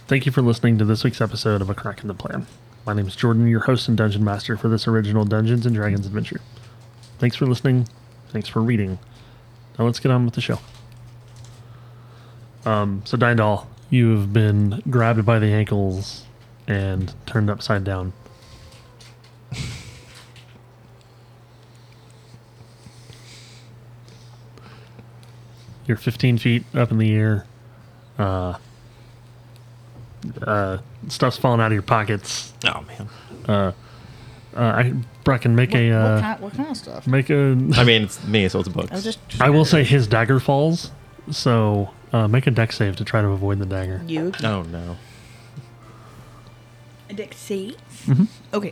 Thank you for listening to this week's episode of A Crack in the Plan. My name is Jordan, your host and dungeon master for this original Dungeons & Dragons adventure. Thanks for listening. Thanks for reading. Now let's get on with the show. So Dindal, you've been grabbed by the ankles and turned upside down. You're 15 feet up in the air. Stuff's falling out of your pockets. Oh, man. Bracken, make What kind of stuff? make a. I mean, it's me, so it's books. I will say his dagger falls, so make a dex save to try to avoid the dagger. You. Oh, no. A deck save? Mm-hmm. Okay.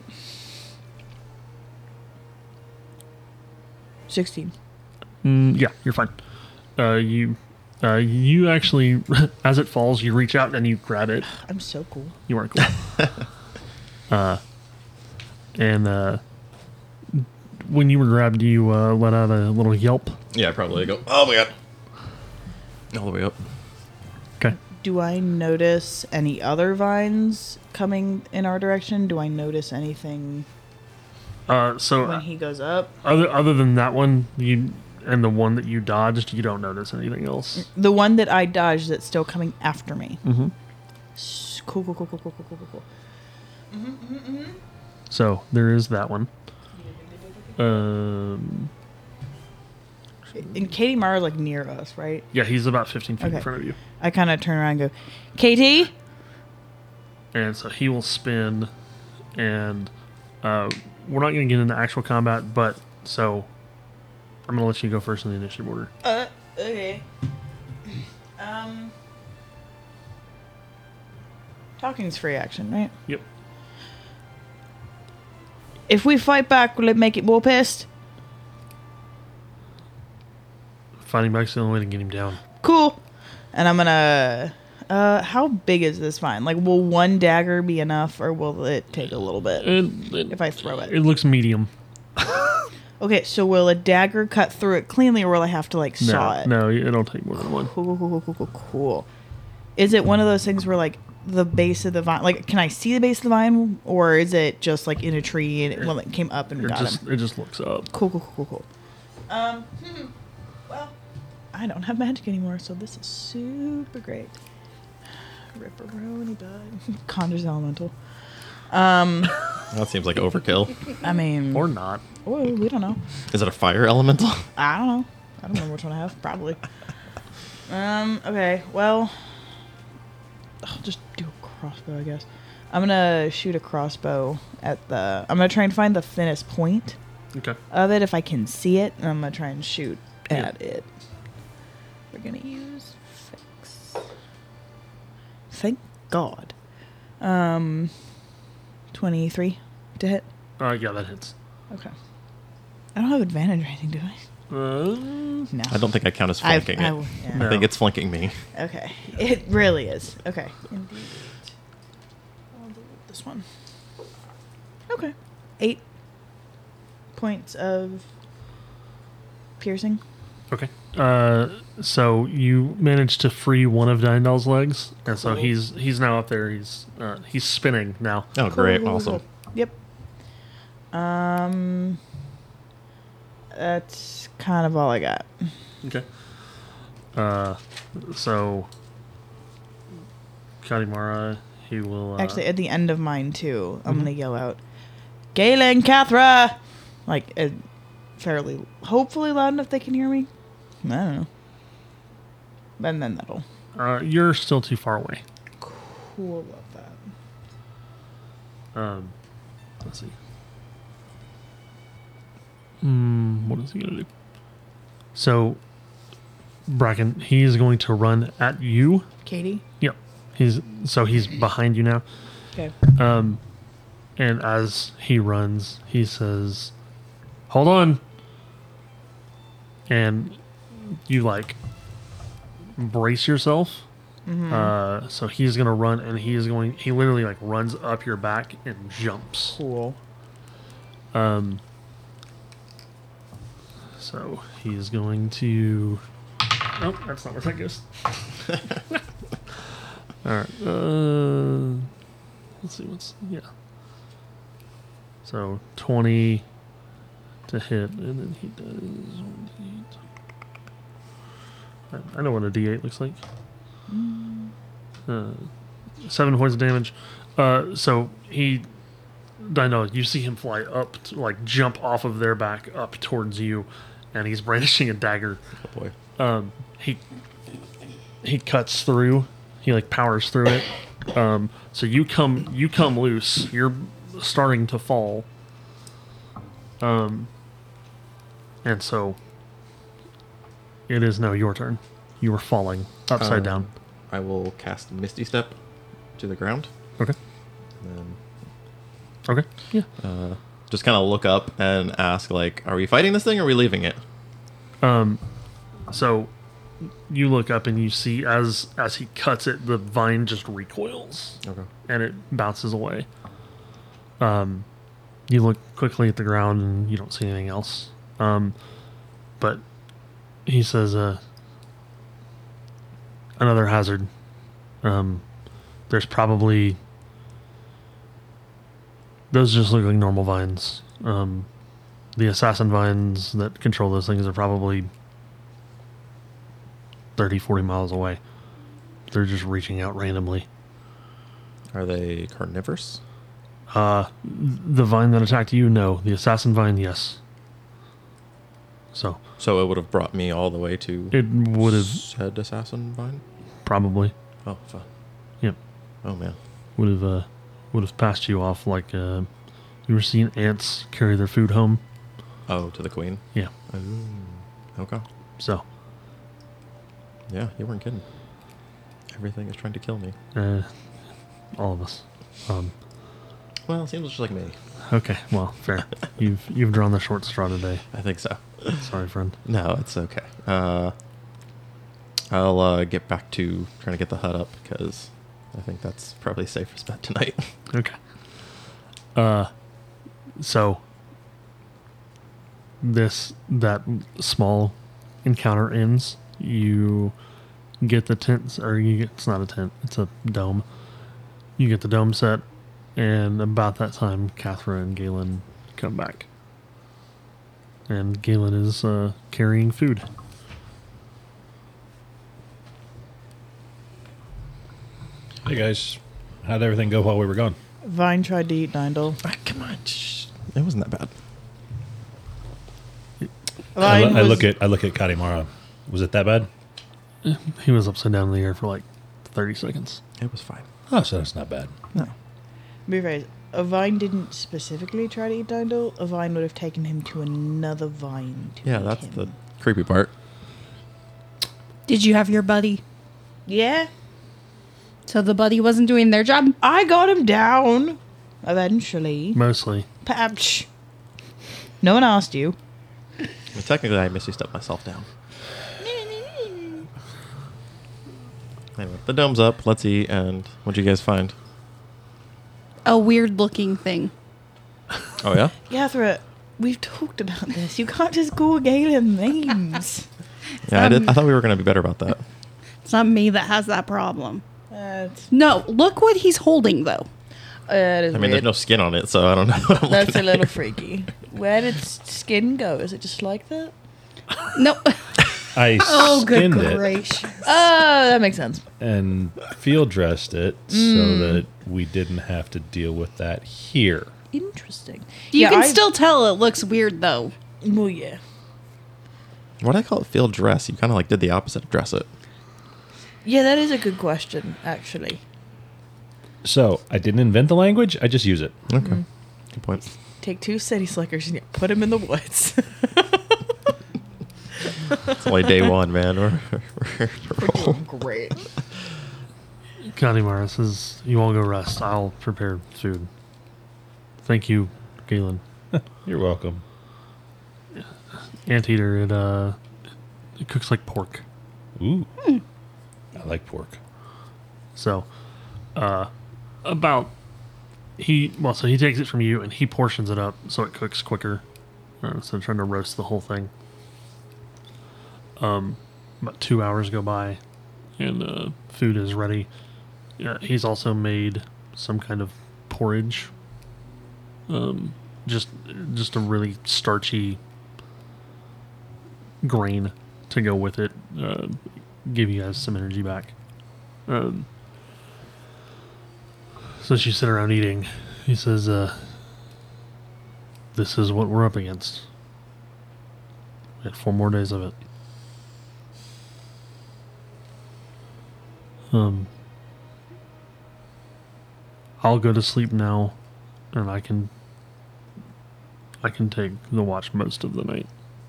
16. Yeah, you're fine. You actually, as it falls, you reach out and you grab it. I'm so cool. You aren't cool. And when you were grabbed, you let out a little yelp. Yeah, probably go, oh my god. All the way up. Okay. Do I notice any other vines coming in our direction? Do I notice anything So when he goes up? other than that one, and the one that you dodged, you don't notice anything else. The one that I dodged that's still coming after me. Mm-hmm. Cool. So there is that one. And Katie Mara's like near us, right? Yeah, he's about 15 feet in Okay. front of you. I kind of turn around and go, Katie? And so he will spin, and we're not going to get into actual combat, but so I'm going to let you go first in the initiative order. Okay. Talking's free action, right? Yep. If we fight back, will it make it more pissed? Fighting back's the only way to get him down. Cool. And I'm gonna... how big is this vine? Like, will one dagger be enough, or will it take a little bit if I throw it? It looks medium. Okay, so will a dagger cut through it cleanly, or will I have to, like, saw it? No, it'll take more than one. Cool. Is it one of those things where, like, the base of the vine... Like, can I see the base of the vine, or is it just, like, in a tree and it came up and got him? It just looks up. Cool. Well, I don't have magic anymore, so this is super great. Ripperoni bud. Conjures elemental. That seems like overkill. I mean... Or not. Oh, we don't know. Is it a fire elemental? I don't know. I don't know which one I have. Probably. Okay, well... I'll just do a crossbow, I guess. I'm gonna shoot a crossbow at the... I'm gonna try and find the thinnest point Okay. of it if I can see it, and I'm gonna try and shoot at it. We're gonna use fix. Thank God. 23 to hit. Yeah, that hits. Okay. I don't have advantage or anything, do I? No. I don't think I count as flanking it. yeah. No. I think it's flanking me. Okay. It really is. Okay. Indeed. I'll delete this one. Okay. 8 points of piercing. Okay. So you managed to free one of Dindal's legs, and so Cool. he's now up there. He's spinning now. Oh, great. Cool. Awesome. Yep. That's kind of all I got. Okay. So Kalimara, he will Actually, at the end of mine too, I'm gonna yell out, "Galen, Cathra!" Like fairly, hopefully loud enough they can hear me. I don't know. And then that'll. you're still too far away. Cool about that. Let's see. What is he gonna do? So, Bracken, he is going to run at you. Katie. Yep. He's behind you now. Okay. And as he runs, he says, "Hold on." And you like brace yourself. So he's gonna run, and he literally like runs up your back and jumps. Cool. So he's going to. Oh, that's not where that goes. All right. Let's see. So 20 to hit, and then he does 1d8. I know what a D8 looks like. 7 points of damage. So Dino, you see him fly up, jump off of their back up towards you, and he's brandishing a dagger. Oh boy. He cuts through. He powers through it. So you come loose. You're starting to fall. And so it is now your turn. You are falling upside down. I will cast Misty Step to the ground. Okay. And Okay. Yeah. then just kind of look up and ask, are we fighting this thing or are we leaving it? So you look up and you see as he cuts it, the vine just recoils. Okay. And it bounces away. You look quickly at the ground and you don't see anything else. But he says, another hazard. There's probably... Those just look like normal vines. The assassin vines that control those things are probably 30, 40 miles away. They're just reaching out randomly. Are they carnivorous? The vine that attacked you, no. The assassin vine, yes. So it would have brought me all the way to it would have said assassin vine? probably, Oh, fun. yep, Oh, man. would have passed you off like you ever seen ants carry their food home? Oh, to the queen? Yeah. Okay. So Yeah, you weren't kidding. Everything is trying to kill me. all of us. Well, it seems just like me. Okay, well, fair. You've drawn the short straw today. I think so. Sorry, friend. No, it's okay. I'll get back to trying to get the hut up because I think that's probably safest bet tonight. Okay. So that small encounter ends. You get the tent, it's not a tent, it's a dome. You get the dome set, and about that time, Cathra and Galen come back. And Galen is carrying food. Hey guys, how'd everything go while we were gone? Vine tried to eat Dindle. Come on. Shh. It wasn't that bad. Vine I was- look at Katimara. Was it that bad? He was upside down in the air for 30 seconds. It was fine. Oh, so that's not bad. No. Rephrase. A vine didn't specifically try to eat Dindle. A vine would have taken him to another vine. Yeah, that's the creepy part. Did you have your buddy? Yeah, So the buddy wasn't doing their job? I got him down. Eventually. Mostly. Patch. No one asked you. Well, technically, I Misty stepped myself down. Anyway, the dome's up. Let's eat. And what'd you guys find? A weird looking thing. Oh, yeah? Cathra, we've talked about this. You can't just call Galen names. Yeah, I thought we were going to be better about that. It's not me that has that problem. It's, No, look what he's holding though. it is I mean, weird. there's no skin on it, so I don't know what I'm That's looking a little at. freaky. Where did skin go? Is it just like that? No. I Oh, good skinned it gracious. Oh, that makes sense. and field dressed it so that we didn't have to deal with that here. Interesting. You can I've- still tell it looks weird though. Well, yeah. Why do I call it field dress? You kind of did the opposite of dress it. Yeah, that is a good question, actually. So I didn't invent the language. I just use it. Okay. Good point. Take 2 city slickers and you put them in the woods. It's only day one, man. We're Doing great. Katimara says, you all go rest. I'll prepare food. Thank you, Galen. You're welcome. Anteater, it cooks like pork. Ooh, I like pork. So, so he takes it from you and he portions it up so it cooks quicker. Instead of trying to roast the whole thing. About 2 hours go by and food is ready. Yeah, he's also made some kind of porridge. Just a really starchy grain to go with it. Give you guys some energy back. So as you sit around eating, he says, "This is what we're up against. We had 4 more days of it." I'll go to sleep now, and I can take the watch most of the night.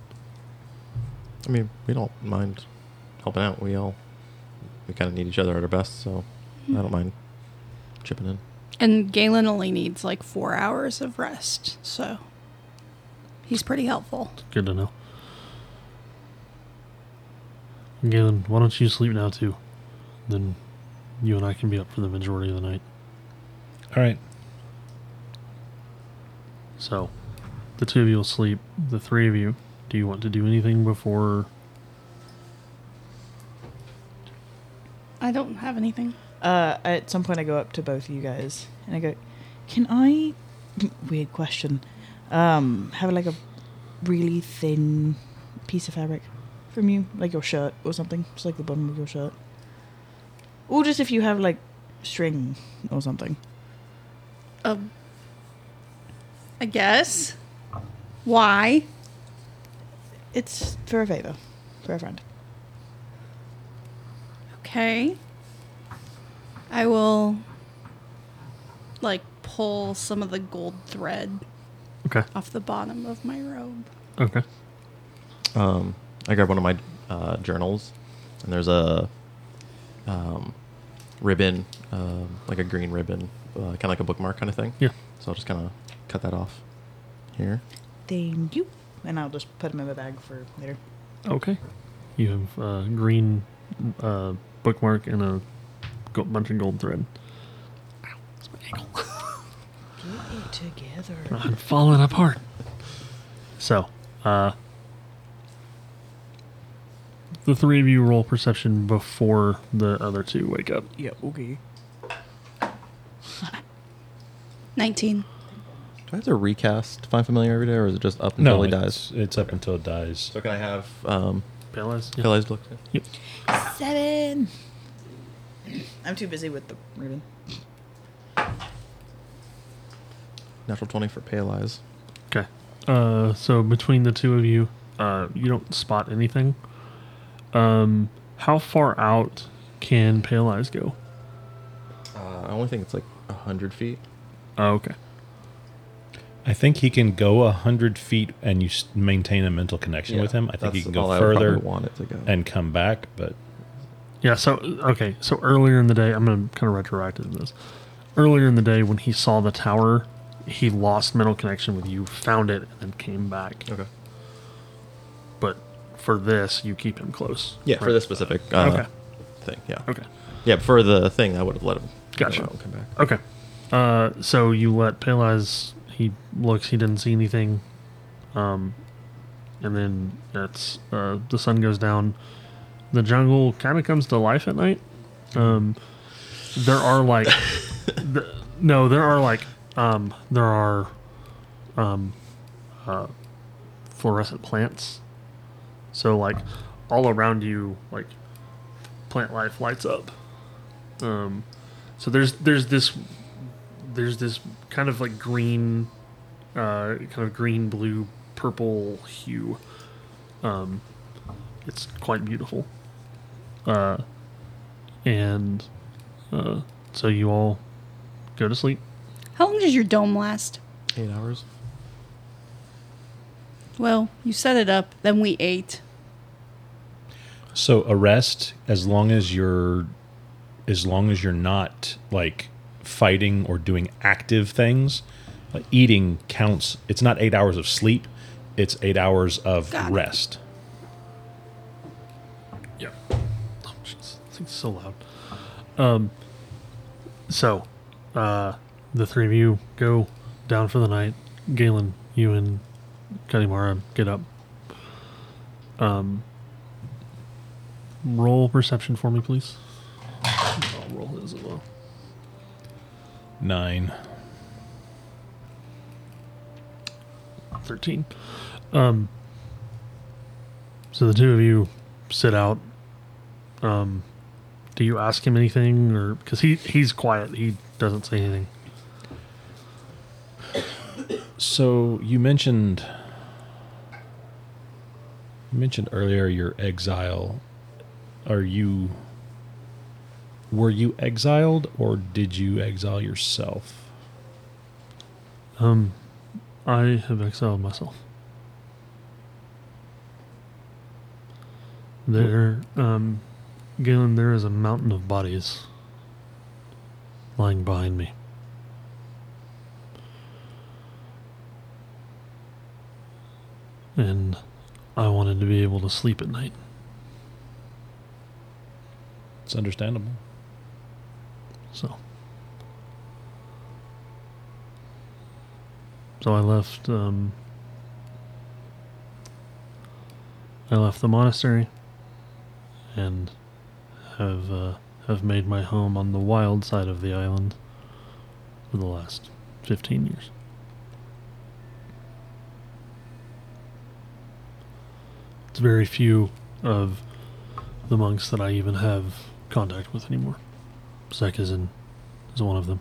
I mean, we don't mind helping out. We kind of need each other at our best, so I don't mind chipping in. And Galen only needs like 4 hours of rest, so he's pretty helpful. Good to know. Galen, why don't you sleep now too? Then you and I can be up for the majority of the night. All right. So, the 2 of you will sleep. The 3 of you, do you want to do anything before? I don't have anything. At some point, I go up to both of you guys and I go, "Can I?" Weird question. Have like a really thin piece of fabric from you, like your shirt or something, just like the bottom of your shirt, or just if you have like string or something. I guess. Why? It's for a favor, for a friend. Okay. I will, like, pull some of the gold thread Okay. off the bottom of my robe. Okay. I grab one of my journals, and there's a ribbon, like a green ribbon, kind of like a bookmark kind of thing. Yeah. So I'll just kind of cut that off here. Thank you. And I'll just put them in my bag for later. Okay. You have a green bookmark and a bunch of gold thread. Ow, it's my ankle. Get it together. I'm falling apart. So, the 3 of you roll perception before the other 2 wake up. Yeah, okay. 19. Do I have to recast Find Familiar every day, or is it just up until he dies? It's up until it dies. So can I have Pale eyes? Yeah. Pale Eyes look? Yep. 7. I'm too busy with the ribbon. Natural 20 for Pale Eyes. Okay. So between the 2 of you, you don't spot anything. How far out can Pale Eyes go? I only think it's like 100 feet. Oh, okay. I think he can go 100 feet and you maintain a mental connection with him. I think he can go further want it to go. and come back, but Yeah, so, okay. So earlier in the day, I'm going to kind of retroactive this. Earlier in the day when he saw the tower, he lost mental connection with you, found it, and then came back. Okay. But for this, you keep him close. Yeah, for right? this specific Okay. thing. Yeah. Okay. Yeah, but for the thing, I would have let him Gotcha. go out and come back. Okay. So you let Pale Eyes, he looks, he didn't see anything. And then it's, the sun goes down. The jungle kind of comes to life at night. There are like, fluorescent plants. So like all around you, like plant life lights up. So there's this kind of like green, kind of green, blue, purple hue. It's quite beautiful. So you all go to sleep. How long does your dome last? 8 hours. Well, you set it up, then we ate. so a rest as long as you're not like fighting or doing active things, like eating counts. It's not 8 hours of sleep, it's 8 hours of Got it. rest. Yeah. Oh, jeez. This thing's so loud. The 3 of you go down for the night. Galen, you and Kadimara get up. Roll perception for me, please. I'll roll his as well. 9. 13. So the two of you sit out. Do you ask him anything, or because he's quiet, he doesn't say anything? So you mentioned earlier your exile. Were you exiled, or did you exile yourself? I have exiled myself. There, Galen, there is a mountain of bodies lying behind me. And I wanted to be able to sleep at night. It's understandable. So I left. I left the monastery, and have made my home on the wild side of the island for the last 15 years. It's very few of the monks that I even have contact with anymore. Zek is one of them.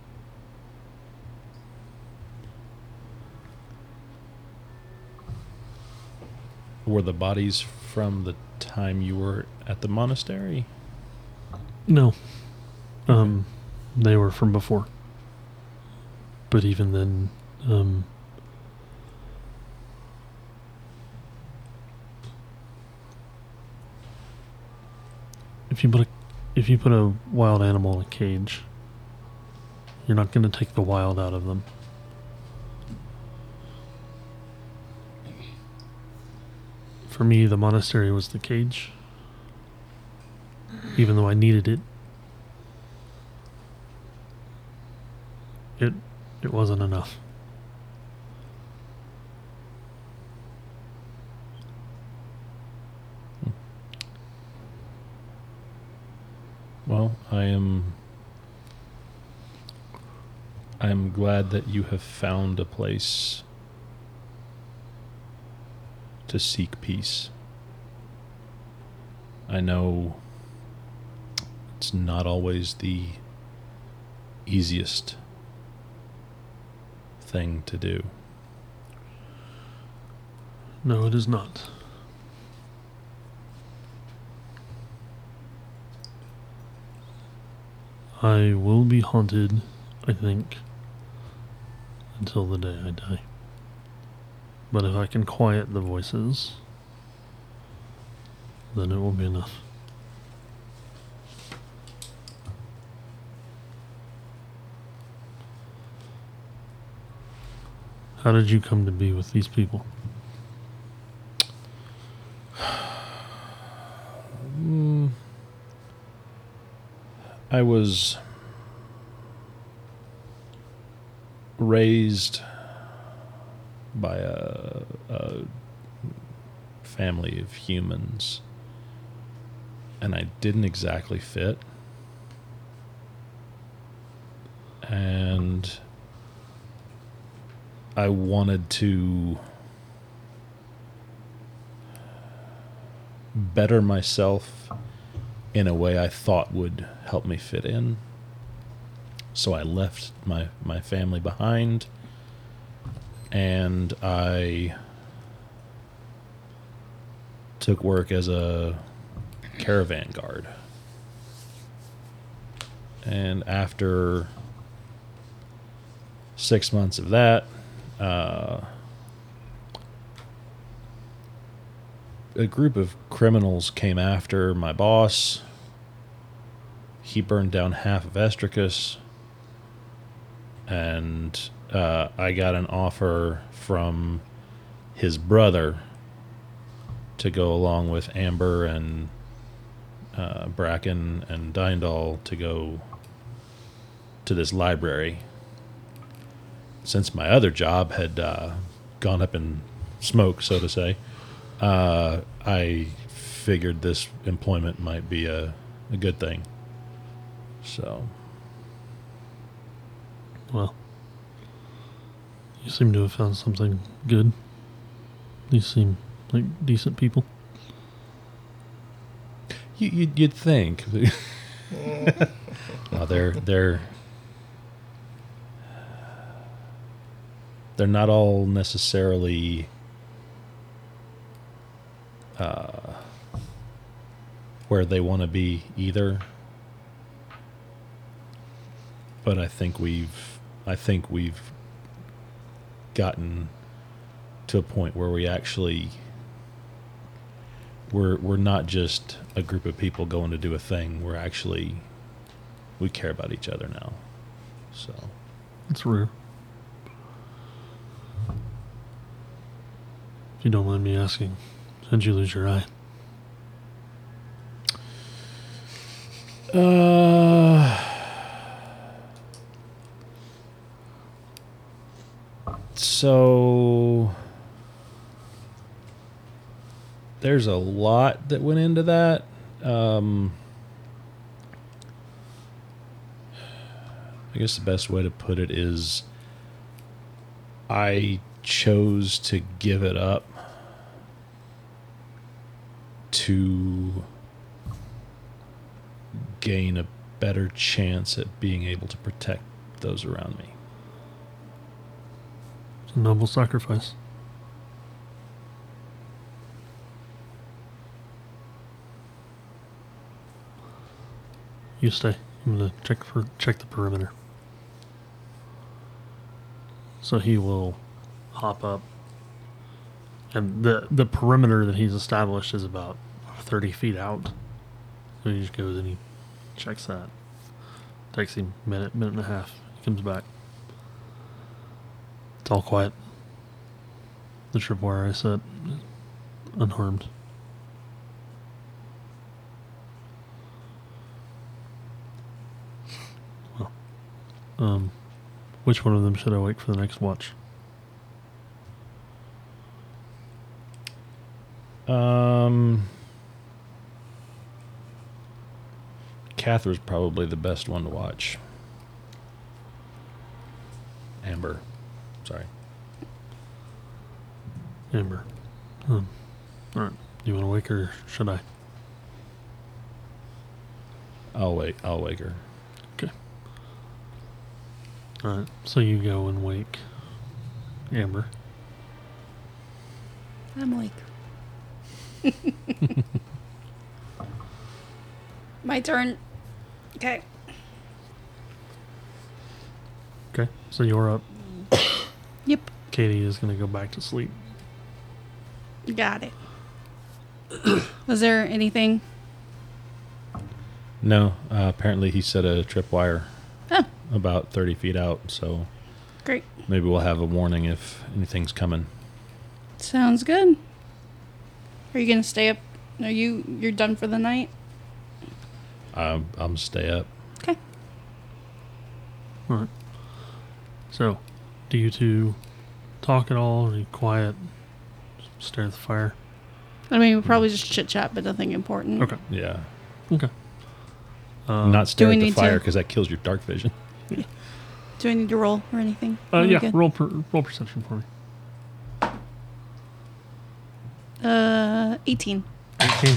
Were the bodies from the time you were at the monastery? No. They were from before. But even then, if you put a wild animal in a cage, you're not going to take the wild out of them. For me, the monastery was the cage. Even though I needed it, it wasn't enough. Well, I am glad that you have found a place to seek peace. I know it's not always the easiest thing to do. No, it is not. I will be haunted, I think, until the day I die. But if I can quiet the voices, then it will be enough. How did you come to be with these people? I was raised by a family of humans, and I didn't exactly fit. And I wanted to better myself in a way I thought would help me fit in. So I left my family behind, and I took work as a caravan guard. And after 6 months of that, a group of criminals came after my boss. He burned down half of Estricus, and I got an offer from his brother to go along with Amber and Bracken and Dindal to go to this library. Since my other job had gone up in smoke, so to say, I figured this employment might be a good thing. So Well, you seem to have found something good. You seem like decent people. You'd think. No, they're not all necessarily where they want to be either. But I think we've gotten to a point where we actually we're not just a group of people going to do a thing. We care about each other now. So It's rare. If you don't mind me asking, how'd you lose your eye? So there's a lot that went into that. I guess the best way to put it is I chose to give it up to gain a better chance at being able to protect those around me. It's a noble sacrifice. You stay. I'm gonna check the perimeter. So he will hop up, and the perimeter that he's established is about 30 feet out. So he just goes and he checks that. Takes him a minute and a half. He comes back. It's all quiet. The tripwire I set, unharmed. Well, which one of them should I wake for the next watch? Catherine's probably the best one to watch. Amber. Sorry. Amber. All right. You want to wake her or should I? I'll wake her. Okay. All right. So you go and wake Amber. I'm awake. My turn. Okay. Okay. So you're up. Yep. Katie is going to go back to sleep. Got it. Was there anything? No, apparently he set a tripwire Oh, about 30 feet out, so great. maybe we'll have a warning if anything's coming. Sounds good. Are you gonna stay up? You're done for the night? I'm gonna stay up. Okay. All right. So, do you two talk at all? Are you quiet? Just stare at the fire? I mean, we'll probably just chit chat, but nothing important. Okay. Yeah. Okay. Not stare we at the need fire to- because that kills your dark vision. Do I need to roll or anything? Are we Yeah. good? Roll perception for me. 18. 18.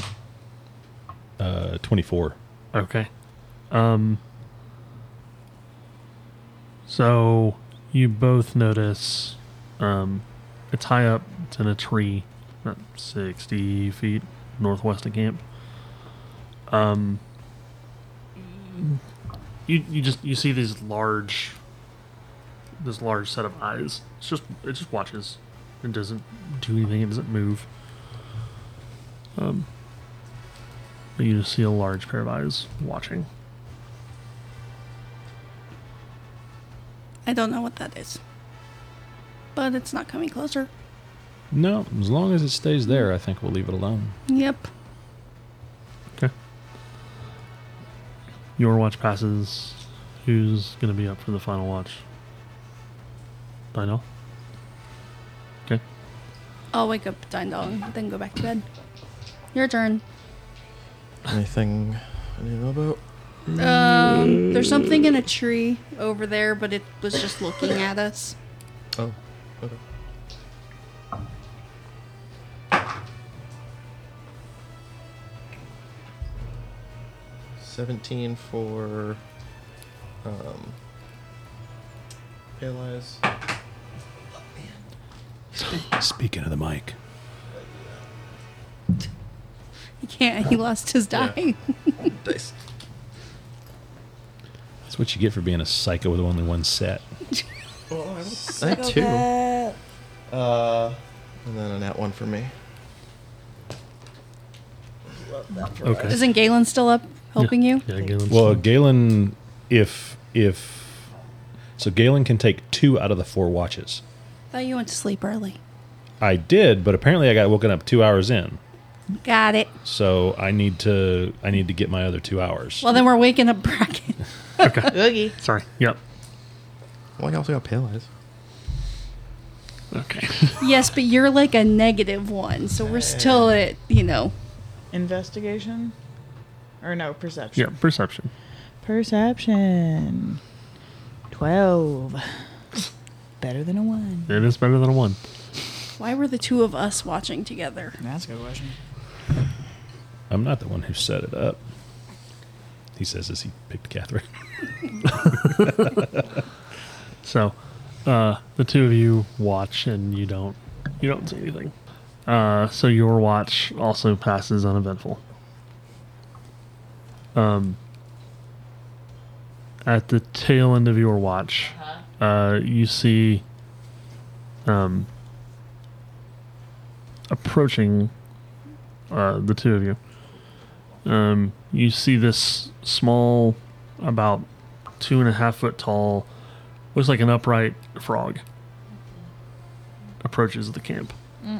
24. Okay. So you both notice it's high up. It's in a tree, about 60 feet northwest of camp. You see this large set of eyes. It just watches. It doesn't do anything. It doesn't move. But you just see a large pair of eyes watching. I don't know what that is. But it's not coming closer. No, as long as it stays there, I think we'll leave it alone. Yep. Okay. Your watch passes. Who's going to be up for the final watch? Dino? Okay. I'll wake up Dindal and then go back to bed. Your turn. Anything I need to know about? There's something in a tree over there, but it was just looking at us. Oh, okay. $17 for Paralyze. Speaking of the mic. He can't. He lost his Yeah. die. Dice. That's what you get for being a psycho with only one set. Well, I had two. And then a nat one for me. Okay. Isn't Galen still up helping you? Yeah, Galen's Well, fine. Galen, so Galen can take 2 out of the 4 watches. Thought you went to sleep early. I did, but apparently I got woken up 2 hours in. Got it. So I need to get my other 2 hours. Well, then we're waking up Bracken. Oogie. Sorry. Yep. Well, I also got Paralyze. Okay. Yes, but you're like a -1, so we're still at, Investigation? Or no, perception. Yeah, perception. Perception. 12. Better than a 1. It is better than a 1. Why were the two of us watching together? That's a good question. I'm not the one who set it up. He says as he picked Catherine. So, the two of you watch and you don't see anything. So your watch also passes uneventful. At the tail end of your watch, you see, approaching, the two of you. You see this small, about 2.5 foot tall, looks like an upright frog. Approaches the camp.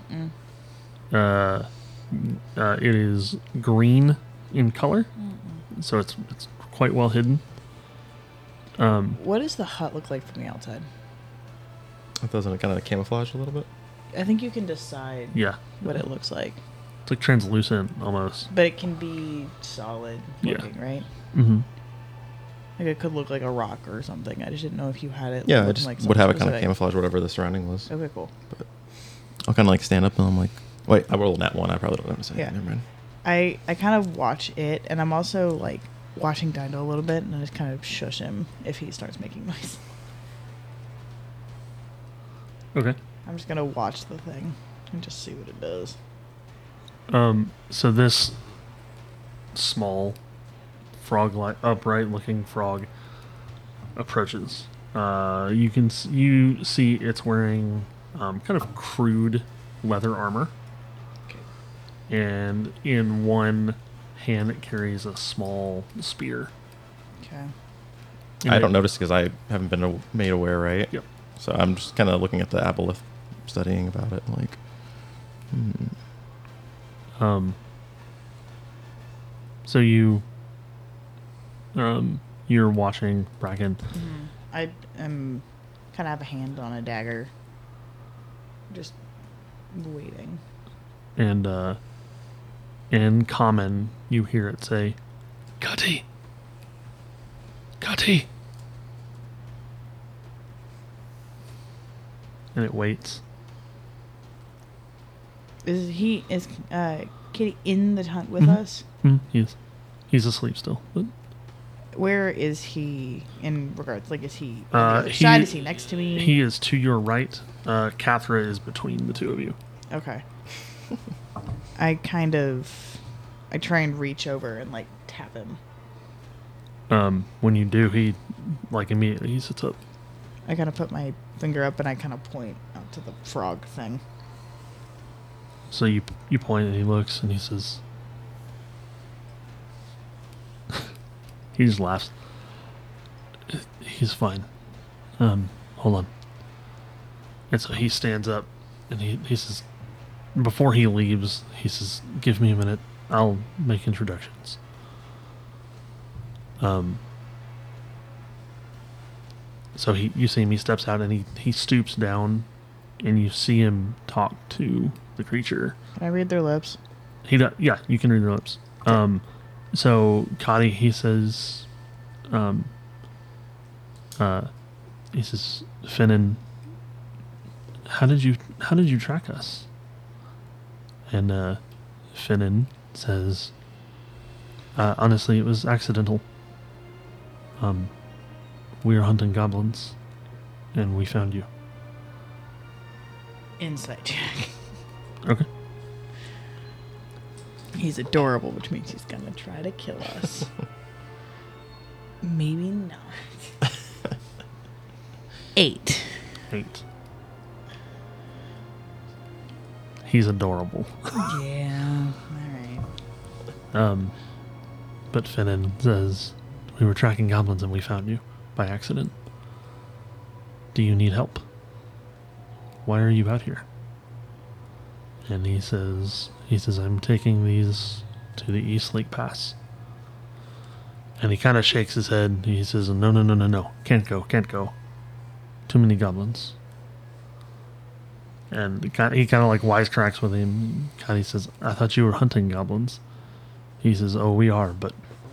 It is green in color, so it's quite well hidden. What does the hut look like from the outside? It doesn't kind of camouflage a little bit. I think you can decide Yeah, what it looks like. it's like translucent almost. But it can be solid Yeah. looking, right? Mm-hmm. Like it could look like a rock or something. I just didn't know if you had it. Yeah, I looking just like would have it something kind of specific. camouflage whatever the surrounding was. Okay, cool. I'll kind of like stand up and I'm like, wait, I rolled a nat 1. I probably don't know what to say. Yeah. Never mind. I kind of watch it, and I'm also like watching Dindo a little bit, and I just kind of shush him if he starts making noise. Okay. I'm just gonna watch the thing and just see what it does. So this small frog-like, upright-looking frog approaches. You see it's wearing kind of crude leather armor, Okay. and in one hand it carries a small spear. Okay. And I it- don't notice because I haven't been made aware, right? Yep. So I'm just kind of looking at the aboleth, studying about it, like, So you're watching Bracken. I am kind of have a hand on a dagger, just waiting. And in common, you hear it say, "Cutty, Cutty," and it waits. Is Kitty in the hut with us? He's asleep still. But, Where is he in regards? Like, is he on the other he- side? Is he next to me? he is to your right. Cathra is between the two of you. Okay. I try and reach over and like tap him. When you do, he immediately he sits up. I kind of put my finger up and I kind of point out to the frog thing. So you point and he looks and he says, he just laughs. He's fine. Hold on. And so he stands up and he says, before he leaves, he says, "Give me a minute. I'll make introductions." So you see him, he steps out and he stoops down and you see him talk to the creature. Can I read their lips? He does, yeah, you can read their lips. So Cotty, he says, He says, Finnan, how did you track us? And Finnan says, honestly, it was accidental. We were hunting goblins, and we found you. Insight check. Okay. He's adorable, which means he's gonna try to kill us. Maybe not. 8. 8. He's adorable. Yeah. All right. But Finnan says, we were tracking goblins and we found you by accident. Do you need help? Why are you out here? And he says, I'm taking these to the East Lake Pass. And he kind of shakes his head. He says, no. Can't go. Too many goblins. And he kind of like wisecracks with him. He says, I thought you were hunting goblins. He says, oh, we are, but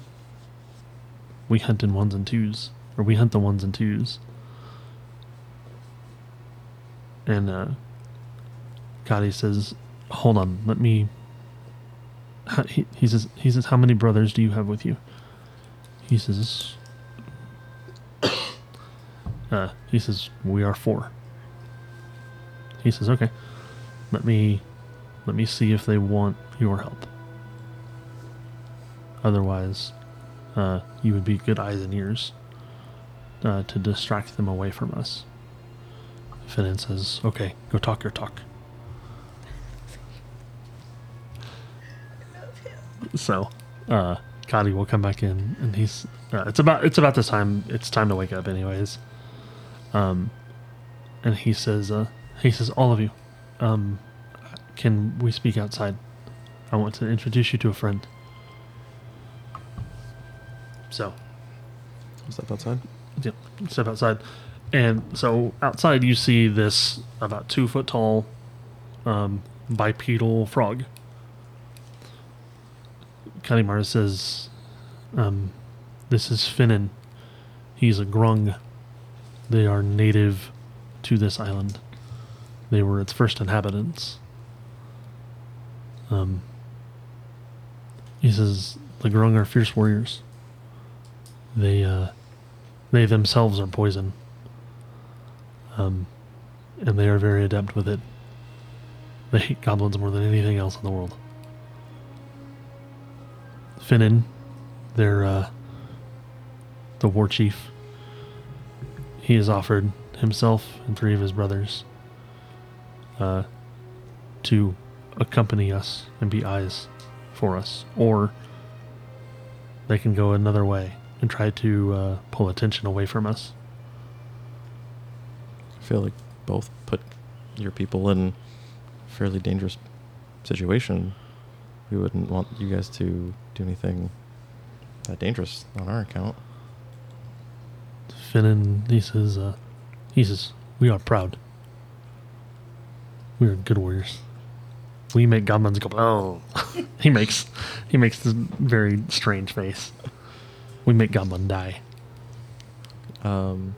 we hunt in ones and twos. Or we hunt the ones and twos. And Gotti says, hold on, let me... He says, how many brothers do you have with you? He says, we are 4. He says, okay, let me see if they want your help. Otherwise, you would be good eyes and ears to distract them away from us. Finnan says, okay, go talk your talk. So, Gotti will come back in, and he's it's about this time. It's time to wake up, anyways. And he says, all of you, can we speak outside? I want to introduce you to a friend. So, Step outside. yep, step outside, and so outside you see this about 2 foot tall, bipedal frog. Kalimar says, this is Finnan. He's a grung. They are native to this island. They were its first inhabitants. He says, the grung are fierce warriors. They themselves are poison. And they are very adept with it. They hate goblins more than anything else in the world. Finnan, they're the war chief. He has offered himself and 3 of his brothers to accompany us and be eyes for us, or they can go another way and try to pull attention away from us. I feel like both put your people in a fairly dangerous situation. We wouldn't want you guys to do anything that dangerous on our account. Finnan, he says, we are proud. We are good warriors. We make goblins go, oh. he makes this very strange face. We make goblin die. Then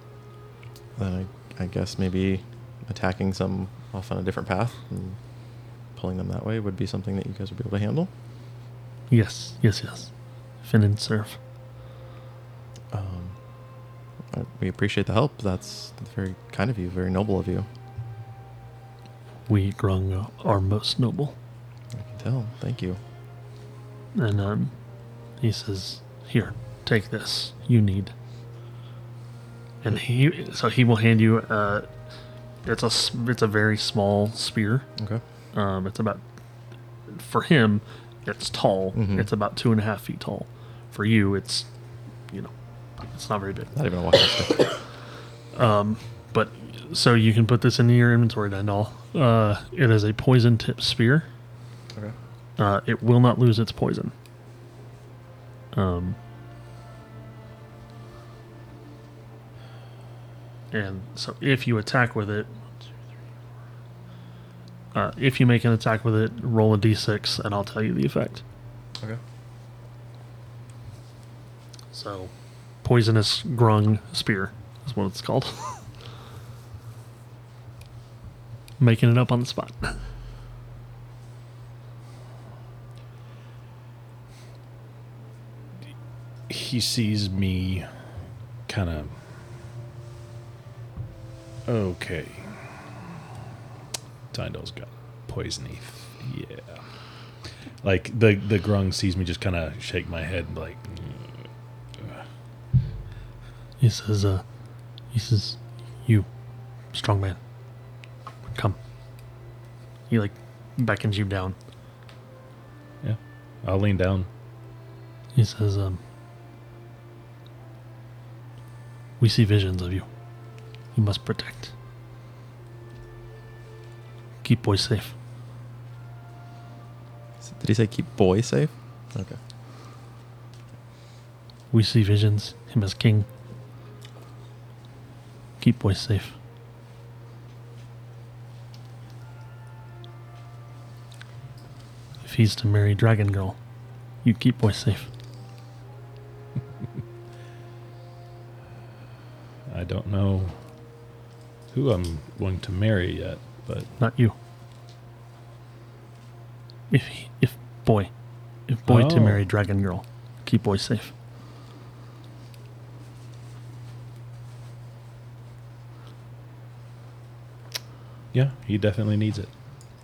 I guess maybe attacking some off on a different path and pulling them that way would be something that you guys would be able to handle. Yes. Finnan serve. We appreciate the help. That's very kind of you, very noble of you. We grung are most noble. I can tell. Thank you. And he says, here, take this. You need. And he will hand you it's a very small spear. Okay. It's about, for him, it's tall. Mhm. It's about 2.5 feet tall. For you, it's not very big. Not even a walking stick. But so you can put this into your inventory, Dindal. It is a poison tip spear. Okay. It will not lose its poison. And so if you attack with it, if you make an attack with it, roll a d6 and I'll tell you the effect. Okay. So poisonous grung spear is what it's called. Making it up on the spot. He sees me kind of... Okay. Tyndall's got poisony. Yeah. Like, the grung sees me just kind of shake my head like... He says, you, strong man, come. He like beckons you down. Yeah. I'll lean down. He says, we see visions of you. You must protect. Keep boys safe. Did he say keep boy safe? Okay. We see visions, him as king. Keep boys safe. If he's to marry Dragon Girl, you keep boys safe. I don't know who I'm going to marry yet, but Not you. If boy to Oh. marry Dragon Girl, keep boys safe. yeah, he definitely needs it.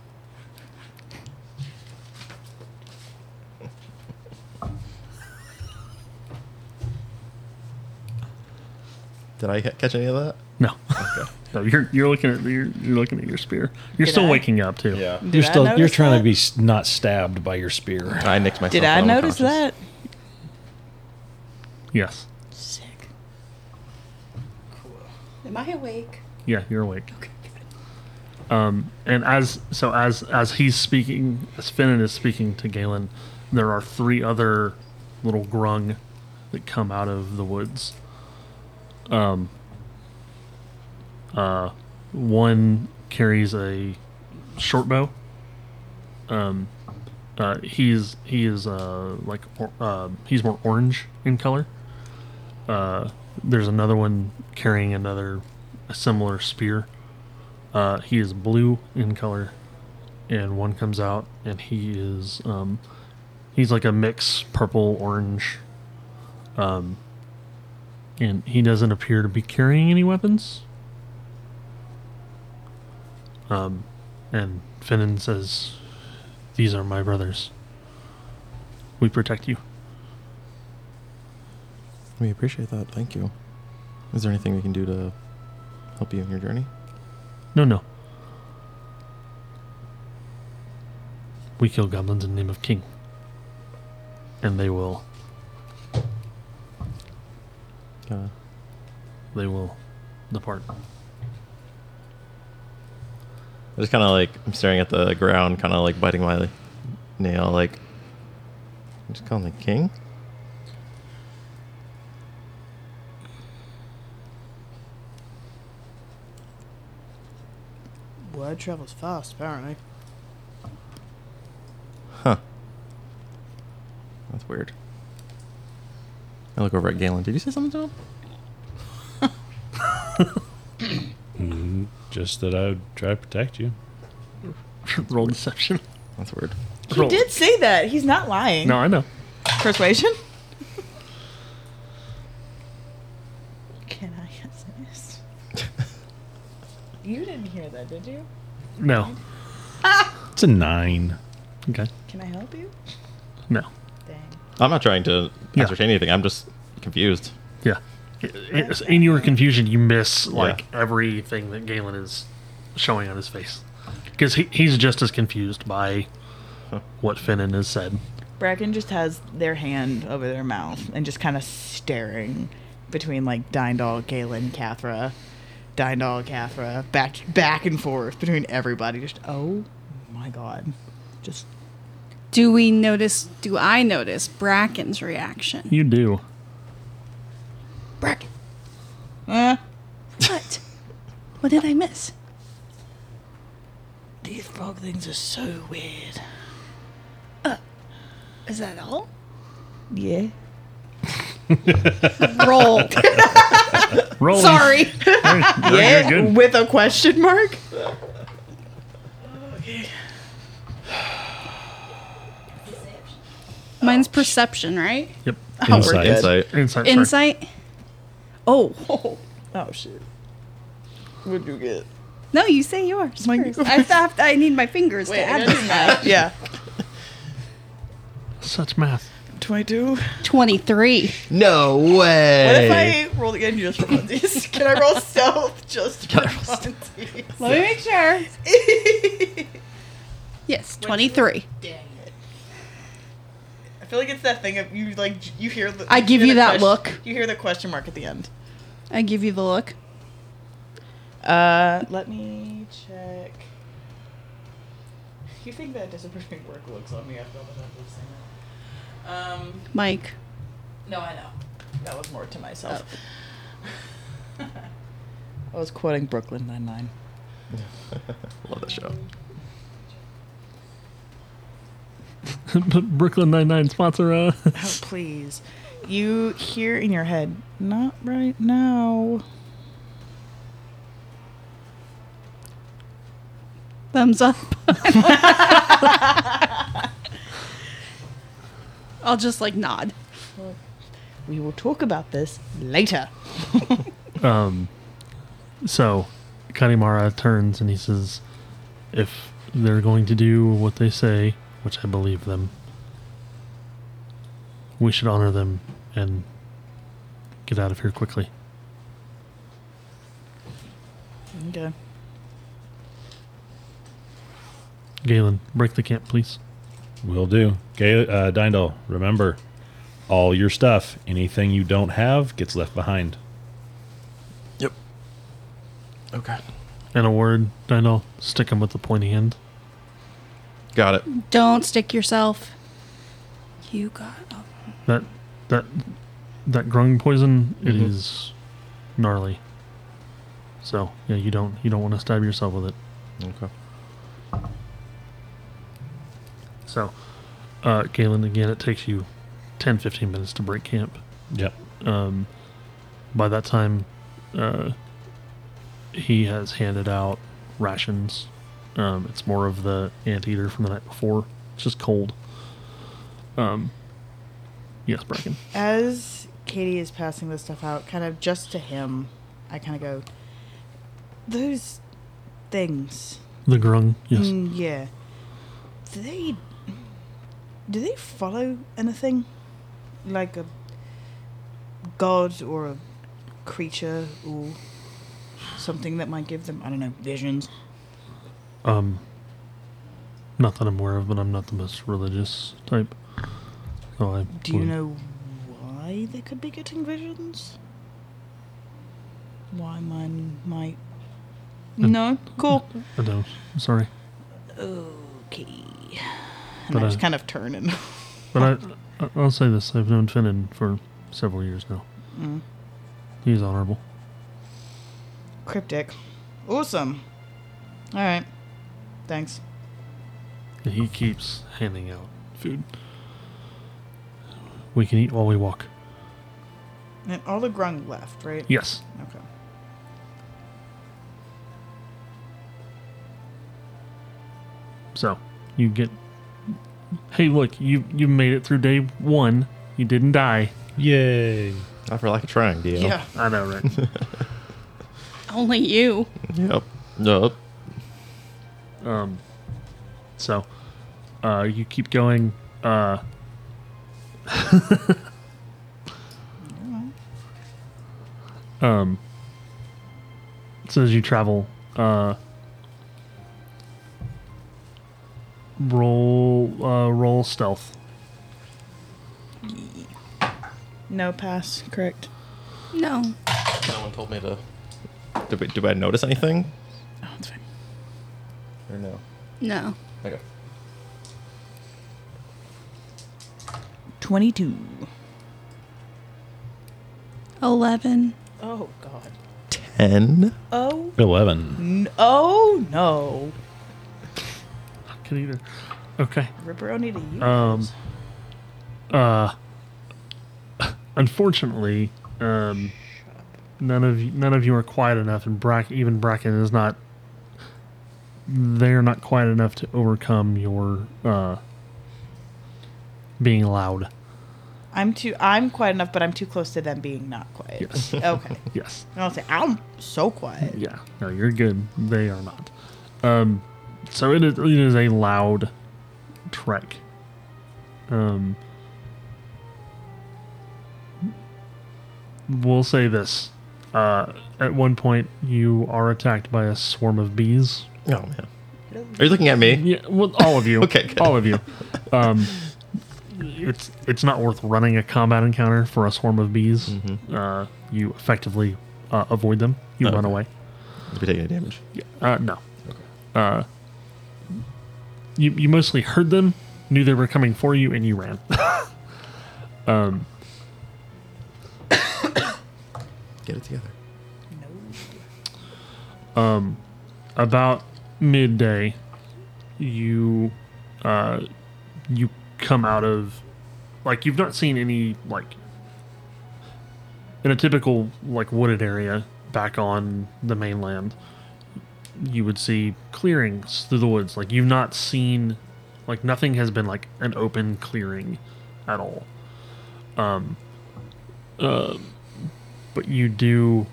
Did I catch any of that? No, Okay. no, you're looking at you're looking at your spear. You're Did still I? waking up too. Did You're I still you're notice trying that? to be not stabbed by your spear. I nicked myself. Did I when I'm notice unconscious. that? Yes. Sick. Am I awake? Yeah, you're awake. Okay, good. And as he's speaking, as Finnan is speaking to Galen, there are 3 other little grung that come out of the woods. One carries a short bow. He is he's more orange in color. There's another one carrying a similar spear. He is blue in color, and one comes out, and he is he's like a mix purple orange. And he doesn't appear to be carrying any weapons. And Finnan says, "These are my brothers. We protect you." We appreciate that. Thank you. Is there anything we can do to help you in your journey? No. We kill goblins in the name of King. And they will depart. I just kind of like, I'm staring at the ground, kind of like biting my nail, like, I'm just calling the king? Word travels fast, apparently. Huh. That's weird. I look over at Galen. Did you say something to him? Just that I would try to protect you. Roll deception. That's weird. He Roll. did say that. He's not lying. No, I know. Persuasion? Can I assist? You didn't hear that, did you? No. It's a 9. Okay. Can I help you? No. Dang. I'm not trying to Yeah. ascertain anything. I'm just confused. Yeah. In your confusion, you miss like Yeah. everything that Galen is showing on his face, because he's just as confused by what Finnan has said. Bracken just has their hand over their mouth and just kind of staring between like Dindal, Galen, Cathra, Dindal, Cathra, back and forth between everybody. Just oh my god, just Do I notice Bracken's reaction? You do. Bracken. eh. What? What did I miss? These frog things are so weird. Is that all? Yeah. Roll. Roll. Sorry. You're good. with a question mark. Mine's perception, right? Yep. Oh, we're Insight. good. Insight. Insight. sorry. Insight. Oh. Oh shit. What'd you get? No, you say yours. Mine- First. I need my fingers to add this up. Yeah. Such math. 22. 23. No way. What if I roll again just for funsies? Can I roll stealth just for funsies? Let me make sure. Yes, 23. Dang it. I feel like it's that thing of you hear the. I give hear you the that look. You hear the question mark at the end. I give you the look. Let me check. You think that disapproving work looks on me? I feel that I'm saying that. Mike. No, I know. That was more to myself. I was quoting Brooklyn Nine-Nine. Love that show. Brooklyn Nine-Nine sponsor. Oh, please. You hear in your head, not right now. Thumbs up. I'll just nod. We will talk about this later. So, Kanimara turns and he says, if they're going to do what they say, which I believe them, we should honor them and get out of here quickly. Okay. Galen, break the camp, please. Will do. Dindal, remember, all your stuff, anything you don't have, gets left behind. Yep. Okay. And a word, Dino, stick him with the pointy end. Got it. Don't stick yourself. You got. Oh. That grung poison, it is gnarly. So yeah, you don't want to stab yourself with it. Okay. So, Galen, again, it takes you 10-15 minutes to break camp. Yep. By that time, he has handed out rations. It's more of the anteater from the night before. It's just cold. Yes, Bracken. As Katie is passing this stuff out, kind of just to him, I kind of go, those things. The grung, yes. Yeah. Do they follow anything? Like a god or a creature or something that might give them, I don't know, visions? Not that I'm aware of, but I'm not the most religious type. So Do you know why they could be getting visions? Why mine might... No? Cool. I don't. I'm sorry. Okay. And But, I just kind of turn and... But I'll say this. I've known Finnan for several years now. Mm. He's honorable. Cryptic. Awesome. Alright. Thanks. He keeps handing out food. We can eat while we walk. And all the grung left, right? Yes. Okay. So you get. Hey, look! You made it through day 1. You didn't die. Yay. Not for lack of trying, Dio. Yeah. I know, right? Only you. Yep. Nope. So, you keep going. So as you travel, roll stealth. No pass, correct? No. No one told me to. Do I notice anything? Oh, it's fine. Or no? No. Okay. 22. 11. Oh, God. 10. Oh. 11. Oh, no. I can either. Okay. Ripperoni to you. Um, guys. unfortunately, none of you are quiet enough, and even Bracken is not. They're not quiet enough to overcome your being loud. I'm quiet enough, but I'm too close to them being not quiet. Yes. Okay. Yes. I'll say I'm so quiet. Yeah. No, you're good. They are not. So it is a loud trek. We'll say this. At one point, you are attacked by a swarm of bees. Oh man, are you looking at me? Yeah, well, all of you. Okay, good. All of you. It's not worth running a combat encounter for a swarm of bees. Mhm. You effectively avoid them. You run Okay. away. Did we take any damage? No. You mostly heard them, knew they were coming for you, and you ran. Get it together. About midday, you come out of, like, you've not seen any, like, in a typical, like, wooded area back on the mainland, you would see clearings through the woods. Like, you've not seen, like, nothing has been like an open clearing at all. But you do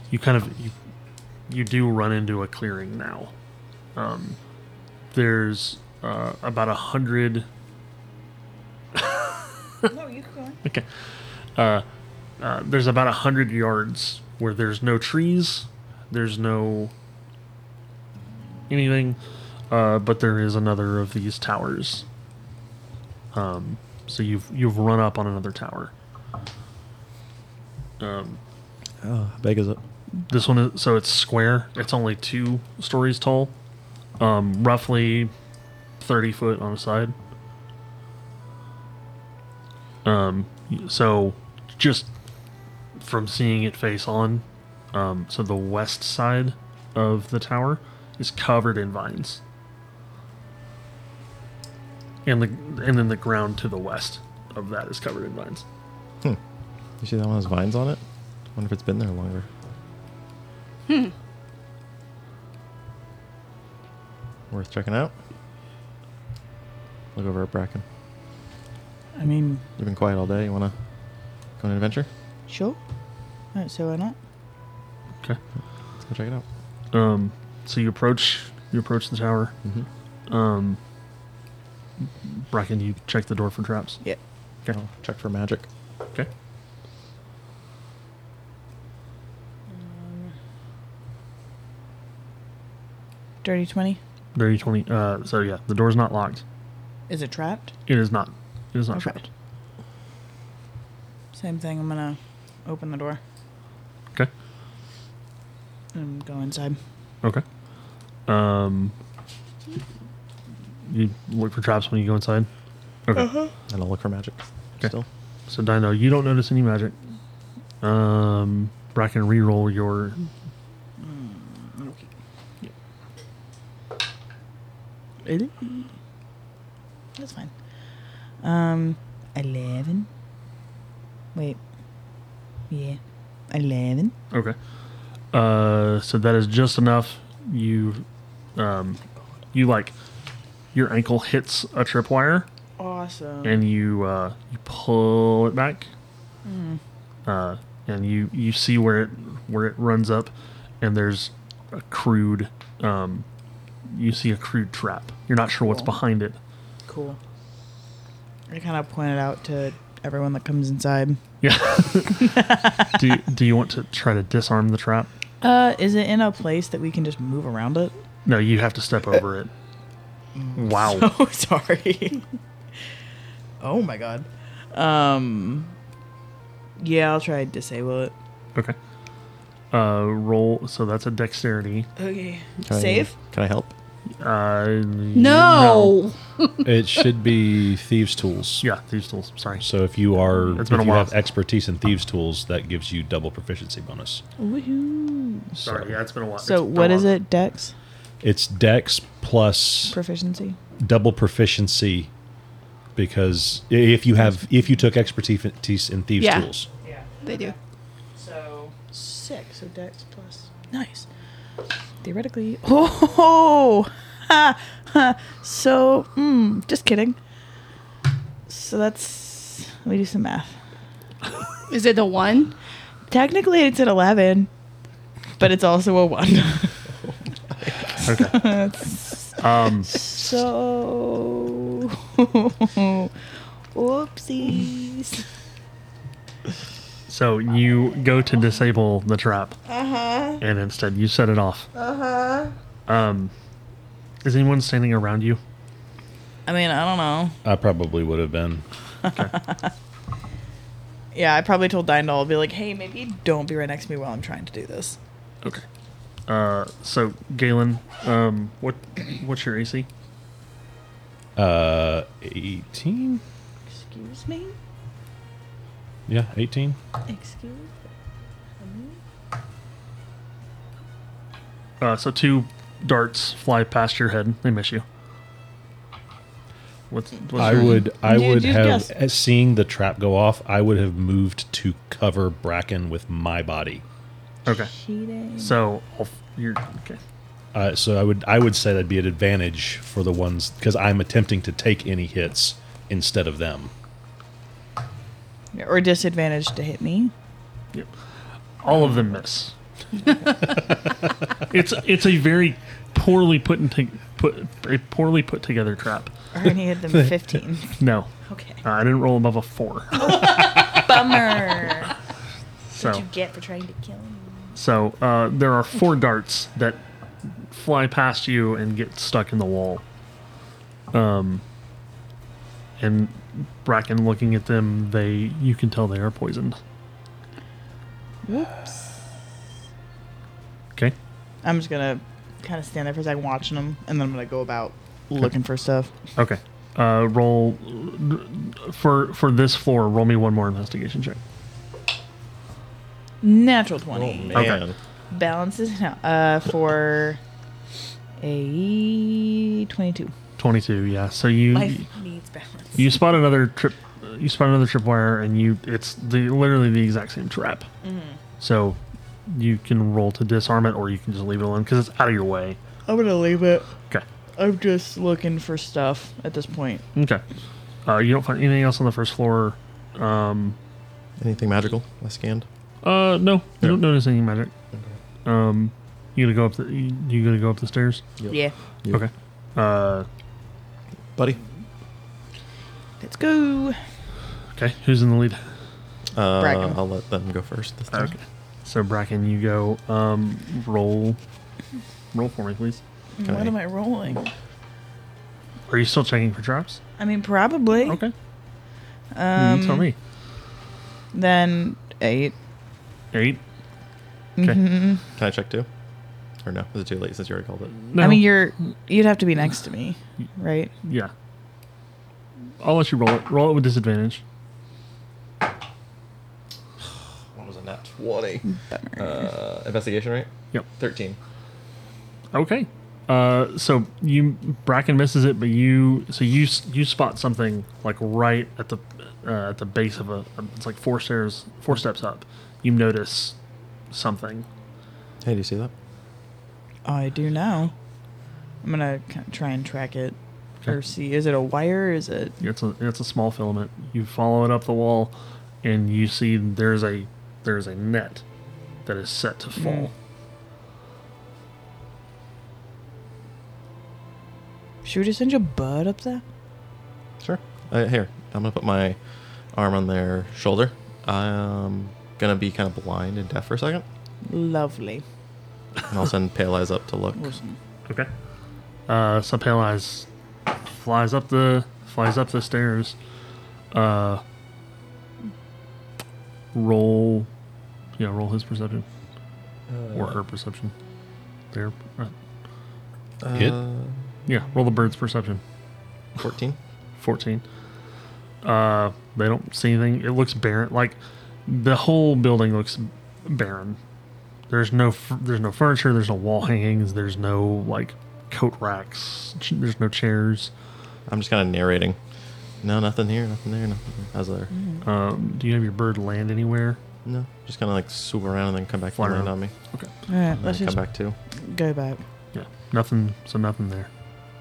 run into a clearing now. There's about 100. No, you can. Okay. There's about 100 yards where there's no trees, there's no anything, but there is another of these towers. So you've run up on another tower. How big is it? This one is, so it's square. It's only 2 stories tall, roughly 30 foot on a side. So just from seeing it face on, so the west side of the tower is covered in vines, and then the ground to the west of that is covered in vines. You see that one has vines on it? I wonder if it's been there longer. Worth checking out. Look over at Bracken. I mean, You've been quiet all day. You want to go on an adventure? sure. So why not? Okay. Let's go check it out. So you approach the tower. Mm-hmm. Bracken, you check the door for traps. Yeah. Okay. I'll check for magic. Okay. Dirty 20. Dirty 20. So yeah, the door's not locked. Is it trapped? It is not. It is not Okay. trapped. Same thing. I'm gonna open the door Okay. and go inside. Okay. You look for traps when you go inside. Okay. And I'll look for magic. Okay. Still. So Dino, you don't notice any magic. Bracken, reroll your. Okay. That's fine. 11. Wait. Yeah. 11. Okay. So that is just enough. You like your ankle hits a tripwire Awesome. and you pull it back. And you see where it runs up, and there's a crude. You see a crude trap. You're not sure what's Cool. behind it. Cool. I kind of point it out to everyone that comes inside. Yeah. do you want to try to disarm the trap? Is it in a place that we can just move around it? No, you have to step over it. Wow. Oh, sorry. Oh my god. Yeah, I'll try to disable it. Okay. Roll. So that's a dexterity. Okay. Can Save? Can I help? No. It should be thieves' tools. Yeah, thieves' tools. Sorry. So if you are, It's if been a you while. have expertise in thieves' tools, that gives you double proficiency bonus. Woohoo. Sorry. Yeah, it's been a while. So what is it? Dex? It's Dex plus Proficiency? double proficiency because if you took expertise in thieves' Yeah. tools, Yeah. They do. So 6. So Dex plus. Nice. Theoretically. Oh. Ha, ha. So. Just kidding. So that's. Let me do some math. Is it the 1? Technically, it's an 11, but it's also a 1. Okay. So. Whoopsies. So you go to disable the trap, Uh-huh. and instead you set it off. Is anyone standing around you? I mean, I don't know. I probably would have been. Yeah, I probably told Dindal, I'll be like, hey, maybe don't be right next to me while I'm trying to do this. Okay. So Galen, what's your AC? 18. Excuse me? Yeah, 18. Excuse So 2 darts fly past your head. They miss you. What's I your- would You have guess. seeing the trap go off. I would have moved to cover Bracken with my body. Okay. cheating. So you're okay. So I would say that'd be an advantage for the ones because I'm attempting to take any hits instead of them. Or disadvantage to hit me. Yep. All of them miss. It's a very poorly put together trap. I already hit them 15. No, Okay. I didn't roll above a 4. Bummer. So What'd you get for trying to kill me? so there are 4 darts that fly past you and get stuck in the wall. And Bracken, looking at them, you can tell they are poisoned. Whoops. Okay. I'm just gonna kind of stand there for a second watching them, and then I'm gonna go about looking for stuff. Okay. Roll for this floor. Roll me one more investigation check. Natural Oh 20. man. Okay. Balances it out. For a 22. 22. Yeah. So you Life needs balance. you spot another trip. You spot another tripwire, and it's literally the exact same trap. So you can roll to disarm it, or you can just leave it alone because it's out of your way. I'm gonna leave it. Okay. I'm just looking for stuff at this point. Okay. You don't find anything else on the first floor. Anything magical? I scanned. No, you Yeah. don't notice anything magic. You gonna go up you gonna go up the stairs? Yep. Yeah. Yep. Okay. Buddy. Let's go. Okay. Who's in the lead? Bracken. I'll let them go first this time. Okay. So Bracken, you go. Roll for me, please. Okay. What am I rolling? Are you still checking for traps? I mean, probably. Okay. You tell me. Then 8. 8. Okay. Mhm. Can I check too? Or no? Is it too late since you already called it? No. I mean, you'd have to be next to me, right? Yeah. I'll let you roll it. Roll it with disadvantage. What was a nat 20? Bummer. Investigation, right? Yep. 13. Okay. So Bracken misses it, but you spot something like right at the base of it's like 4 steps up. You notice something. Hey, do you see that? I do now. I'm gonna try and track it, or Okay. see. Is it a wire? Is it? It's a small filament. You follow it up the wall, and you see there's a net that is set to fall. Should we just send your butt up there? Sure. Here, I'm gonna put my arm on their shoulder. I'm gonna be kind of blind and deaf for a second, Lovely. and I'll send Pale Eyes up to look. Awesome. Okay. So Pale Eyes flies up the stairs. Roll his perception or her perception. There. Hit? Yeah, roll the bird's perception. 14. 14. They don't see anything. It looks barren. Like the whole building looks barren. There's no furniture. There's no wall hangings. There's no like coat racks. There's no chairs. I'm just kind of narrating. No, nothing here, nothing there, nothing there. How's there? Do you have your bird land anywhere? No, just kind of like swoop around and then come back Fly and land around. on me. Okay. All right, And let's then come just back too. go back. Yeah. Nothing. So nothing there.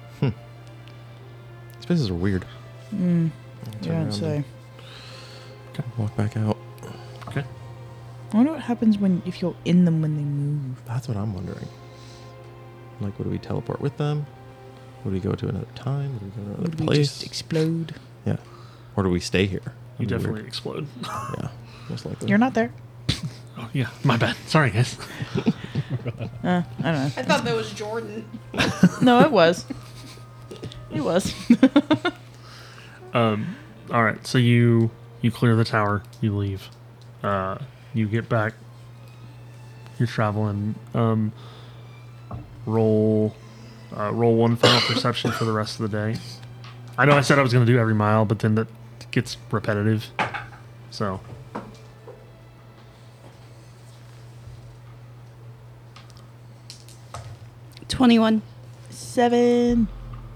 These places are weird. I'll turn Yeah, around I'd say. and walk back out. Okay. I wonder what happens if you're in them when they move. That's what I'm wondering. Like, would we teleport with them? Would we go to another time? Would we go to another Would we place? just explode? Yeah. Or do we stay here? You That'd be definitely weird. explode. Yeah, most likely. You're not there. Oh yeah, my bad. Sorry, guys. I don't know. I thought that was Jordan. No, it was. It was. All right. So you clear the tower. You leave. You get back. You're traveling. Roll one final perception for the rest of the day. I know I said I was going to do every mile, but then that gets repetitive. So 21. 7.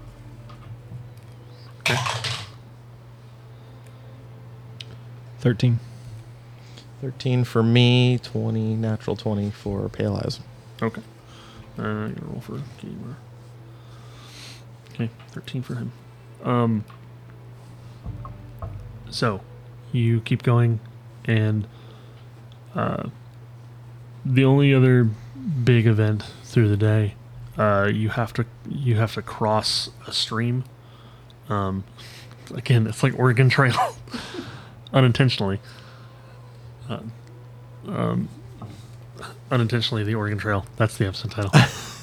13. 13 for me, 20, natural 20 for Pale Eyes. okay. You roll for gamer. Okay, 13 for him. So you keep going, and the only other big event through the day, you have to cross a stream. Again, it's like Oregon Trail, unintentionally. Unintentionally, the Oregon Trail. That's the episode title.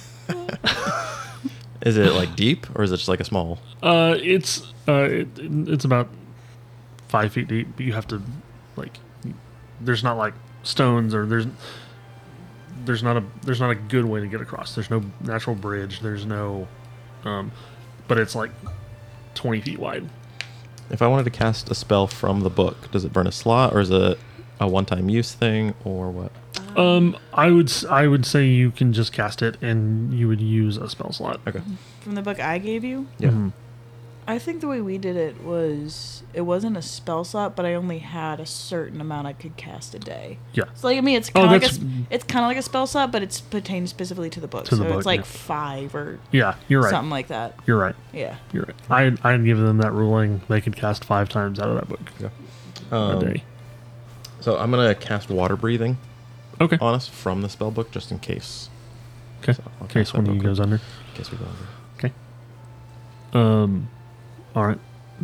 Is it like deep or is it just like a small? It's about 5 feet deep. But you have to there's not like stones or there's not a good way to get across. There's no natural bridge. There's no, but it's like 20 feet wide. If I wanted to cast a spell from the book, does it burn a slot or is it a one-time use thing or what? I would say you can just cast it and you would use a spell slot. Okay. From the book I gave you, Yeah. Mhm. I think the way we did it wasn't a spell slot, but I only had a certain amount I could cast a day. Yeah. So like, I mean, it's Oh, kind of that's- it's kind of like a spell slot, but it's pertains specifically to the book. To the so book, it's like yeah. 5 or Yeah, you're right. something like that. You're right. Yeah. You're right. I'd give them that ruling. They could cast 5 times out of that book Yeah. a day. So I'm gonna cast water breathing Okay. on us from the spell book just in case. Okay. So I'll In case cast that one of you real goes quick. under. In case we go under. Okay. All right.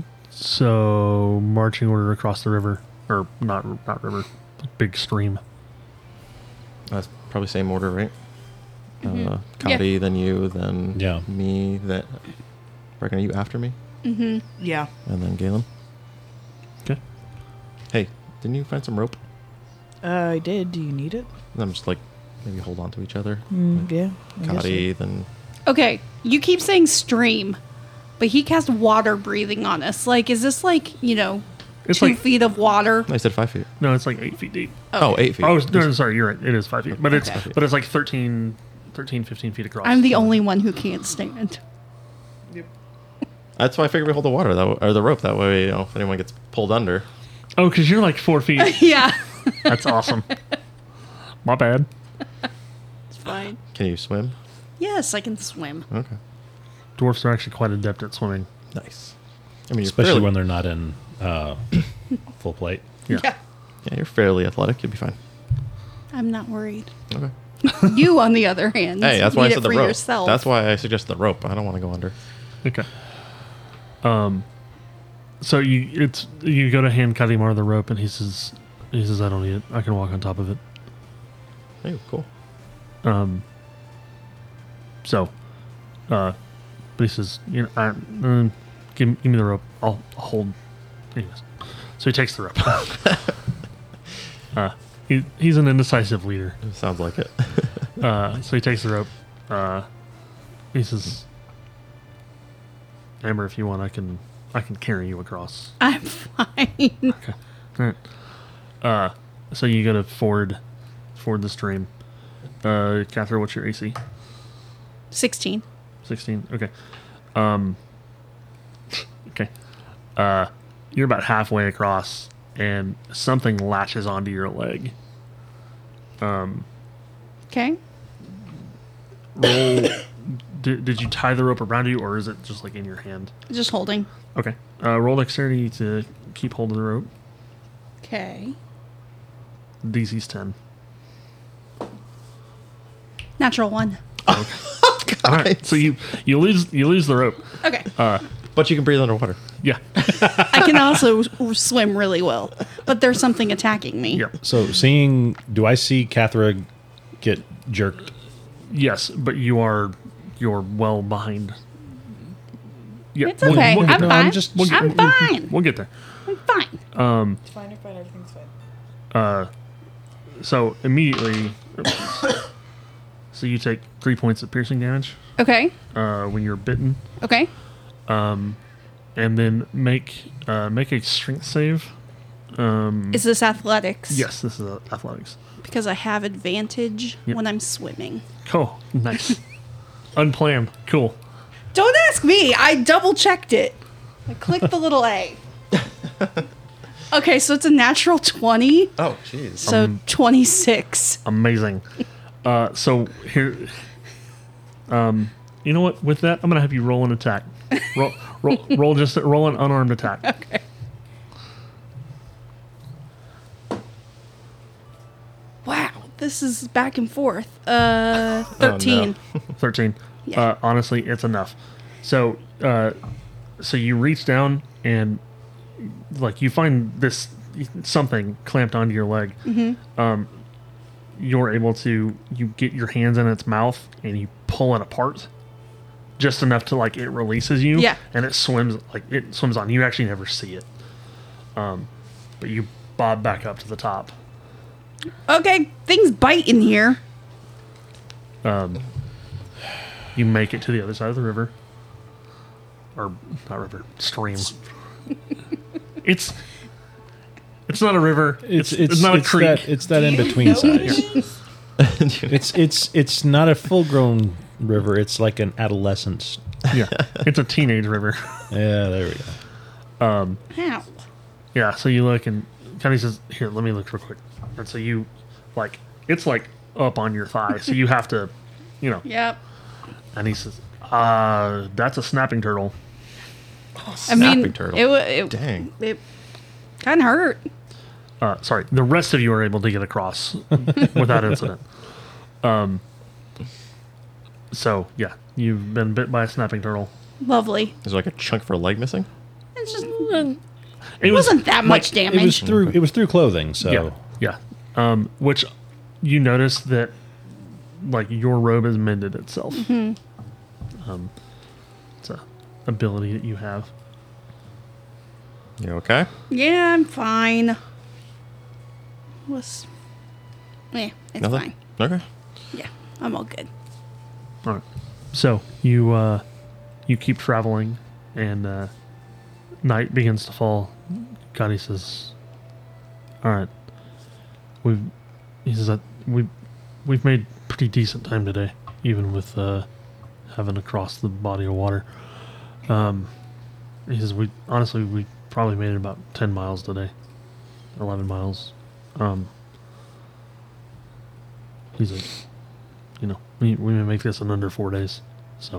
So marching order across the river, or not river, big stream. That's probably same order, right? Yeah. Cody, then you, then Yeah. me. Then reckon are you after me, Yeah. and then Galen. Okay. Hey, didn't you find some rope? I did. Do you need it? I'm just like maybe hold on to each other. Yeah. I guess Cody, then Okay, you keep saying stream, but he cast water breathing on us. Like, is this like, It's 2 like feet of water? I said 5 feet. no, it's like 8 feet deep. Oh, 8 feet. Oh, no, sorry, you're right. It is 5 feet, but it's Okay. but it's like 13, 15 feet across. I'm the only one who can't stand. That's why I figured we hold the water or the rope. That way, if anyone gets pulled under. Oh, because you're like 4 feet. Yeah. That's awesome. My bad. It's fine. Can you swim? Yes, I can swim. Okay. Dwarfs are actually quite adept at swimming. Nice. I mean, you're Especially fairly, when they're not in full plate. Yeah. yeah, you're fairly athletic. You'll be fine. I'm not worried. Okay. You, on the other hand, Hey, that's why I need said it the for rope. yourself. That's why I suggested the rope. I don't want to go under. Okay. So you go to hand Kadimar the rope, and he says I don't need it. I can walk on top of it. Hey, cool. But he says, give me the rope. I'll hold. Anyways. So he takes the rope. He's an indecisive leader. Sounds like it. So he takes the rope. He says, Amber, if you want, I can carry you across. I'm fine. Okay. All right. So you got to ford the stream. Catherine, what's your AC? 16. 16. Okay. Okay. You're about halfway across, and something latches onto your leg. Okay. Roll. Did you tie the rope around you, or is it just like in your hand? Just holding. Okay. Roll dexterity to keep hold of the rope. Okay. DC's 10. Natural 1. All right. So you lose the rope. Okay. But you can breathe underwater. Yeah. I can also swim really well, but there's something attacking me. Yep. So do I see Cathra get jerked? Yes, but you're well behind. Yeah, It's okay. I'm no, fine. I'm I'm fine. We'll get there. I'm fine. It's fine, you're fine, everything's fine. So immediately, so you take 3 points of piercing damage Okay. when you're bitten, Okay. and then make a strength save. Is this athletics? Yes, this is athletics. Because I have advantage Yep. when I'm swimming. Cool, nice, unplanned, cool. Don't ask me. I double checked it. I clicked the little A. Okay, so it's a natural 20. Oh, jeez. So 26. Amazing. So here, you know what? With that, I'm gonna have you roll an attack. Roll an unarmed attack. Okay. Wow, this is back and forth. 13. 13. Yeah. Honestly, it's enough. So, so you reach down and like you find this something clamped onto your leg. Mm-hmm. You're able to you get your hands in its mouth and you pull it apart, just enough to like it releases you. Yeah. And it swims on. You actually never see it. But you bob back up to the top. Okay, things bite in here. You make it to the other side of the river. Or not river, stream. It's not a river. It's not a creek. It's that in between size. It's not a full grown river. It's like an adolescence. Yeah, it's a teenage river. Yeah, there we go. Ow. Yeah, so you look and Connie says, "Here, let me look real quick." And so you like it's like up on your thigh, so you have to, Yep. And he says, that's a snapping turtle." I mean, Snapping turtle. it Dang. It kind of hurt. Sorry, the rest of you are able to get across without incident. So yeah, you've been bit by a snapping turtle. Lovely. Is there like a chunk of her leg missing? It's just It wasn't that much It damage. was through clothing, so Yeah. Which you notice that like your robe has mended itself. It's a ability that you have. You okay? Yeah, I'm fine. It's Nothing? fine. Okay. Yeah, I'm all good. All right. So you keep traveling, and night begins to fall. Gotti says, "All right, we've made pretty decent time today, even with having to cross the body of water." He says, "We probably made it about 10 miles today, 11 miles." He's like, we may make this in under 4 days. So,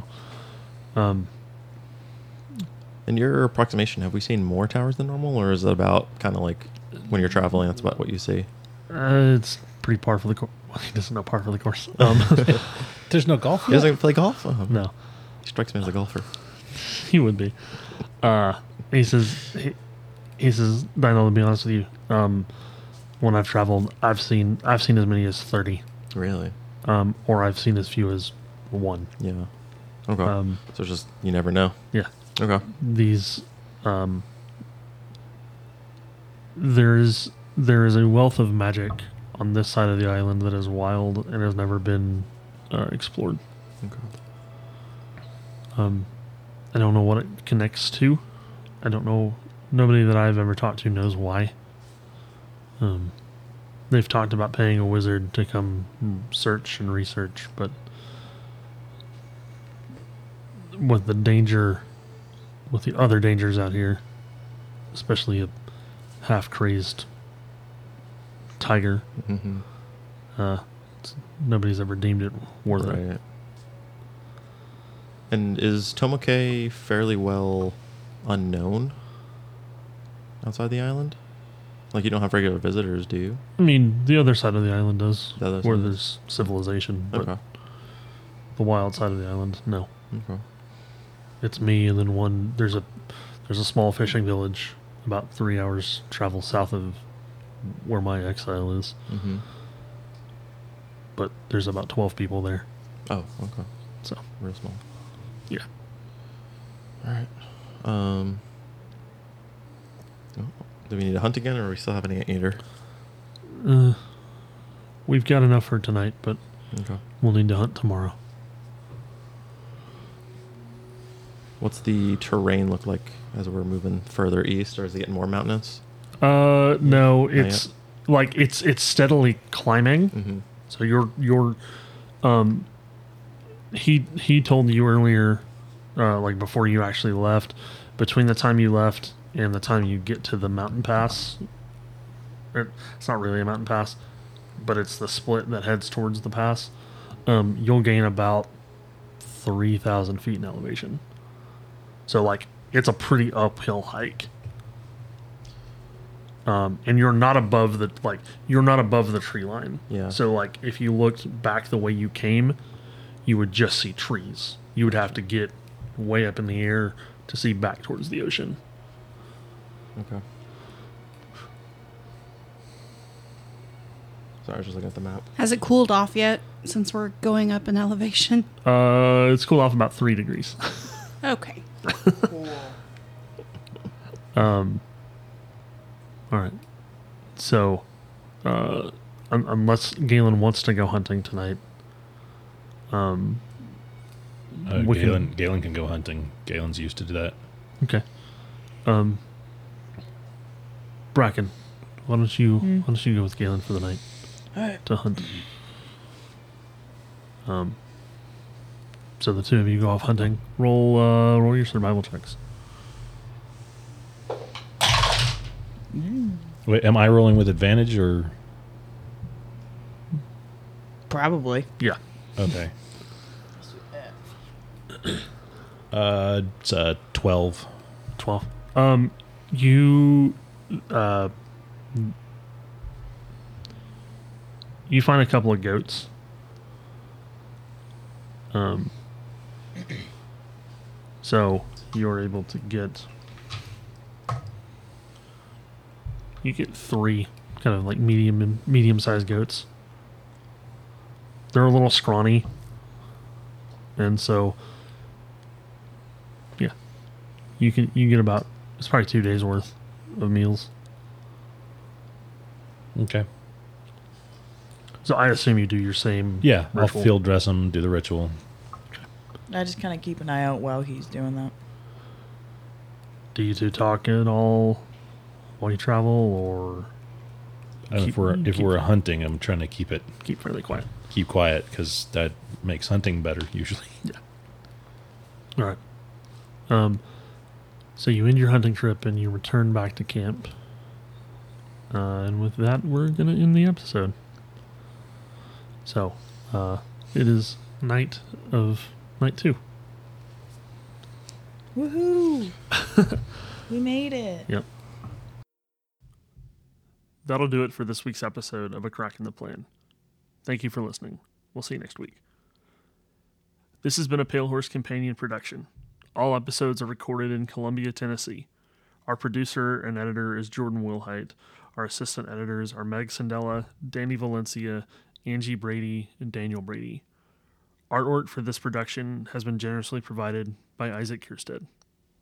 In your approximation, have we seen more towers than normal, or is it about kind of like when you're traveling, that's about what you see? it's pretty par for the course. Well, he doesn't know par for the course. there's no golf. He doesn't play golf? Oh, No, He strikes me as a golfer. he would be. He says, Dino, to be honest with you, when I've traveled, I've seen as many as 30, Really? or I've seen as few as 1. Yeah. Okay. So it's just, you never know. Yeah. Okay. These, there is a wealth of magic on this side of the island that is wild and has never been explored. Okay. I don't know what it connects to. I don't know. Nobody that I've ever talked to knows why. They've talked about paying a wizard to come search and research, but with the other dangers out here, especially a half crazed tiger. Mm-hmm. Nobody's ever deemed it worth it. Right. And is Tomoke fairly well unknown outside the island? Like, you don't have regular visitors, do you? I mean, the other side of the island does, The other where side. there's civilization, but Okay. the wild side of the island, no. Okay. It's me and then there's a small fishing village about 3 hours travel south of where my exile is, Mm-hmm. but there's about 12 people there. Oh, okay. So Real small. yeah. All right. Oh, do we need to hunt again, or are we still having an eater? We've got enough for tonight, but Okay. we'll need to hunt tomorrow. What's the terrain look like as we're moving further east, or is it getting more mountainous? No, it's like it's steadily climbing. Mm-hmm. So he told you earlier, like before you actually left, between the time you left and the time you get to the mountain pass, it's not really a mountain pass, but it's the split that heads towards the pass. You'll gain about 3,000 feet in elevation. So like it's a pretty uphill hike. And you're not above the tree line. Yeah. So like if you looked back the way you came, you would just see trees. You would have to get way up in the air to see back towards the ocean. Okay. Sorry, I was just looking at the map. Has it cooled off yet since we're going up in elevation? It's cooled off about 3 degrees. Okay. All right. So, unless Galen wants to go hunting tonight, we can- Galen can go hunting. Galen's used to do that. okay. Bracken, why don't you go with Galen for the night All right. to hunt? So the two of you go off hunting. Roll your survival checks. Wait, am I rolling with advantage or? Probably. Yeah. Okay. It's 12. 12. You find a couple of goats. So you're able to get 3 kind of like medium-sized goats. They're a little scrawny, and so yeah, you get about, it's probably 2 days worth of meals. Okay. So I assume you do your same. Yeah, I'll ritual. field dress him, do the ritual. I just kind of keep an eye out while he's doing that. Do you two talk at all while you travel, or And if we're hunting, I'm trying to keep fairly quiet? quiet because that makes hunting better usually. All right. So you end your hunting trip and you return back to camp. And with that, we're gonna end the episode. So, it is night 2. Woohoo! We made it. Yep. That'll do it for this week's episode of A Crack in the Plan. Thank you for listening. We'll see you next week. This has been a Pale Horse Companion production. All episodes are recorded in Columbia, Tennessee. Our producer and editor is Jordan Wilhite. Our assistant editors are Meg Sandella, Danny Valencia, Angie Brady, and Daniel Brady. Artwork for this production has been generously provided by Isaac Kierstead.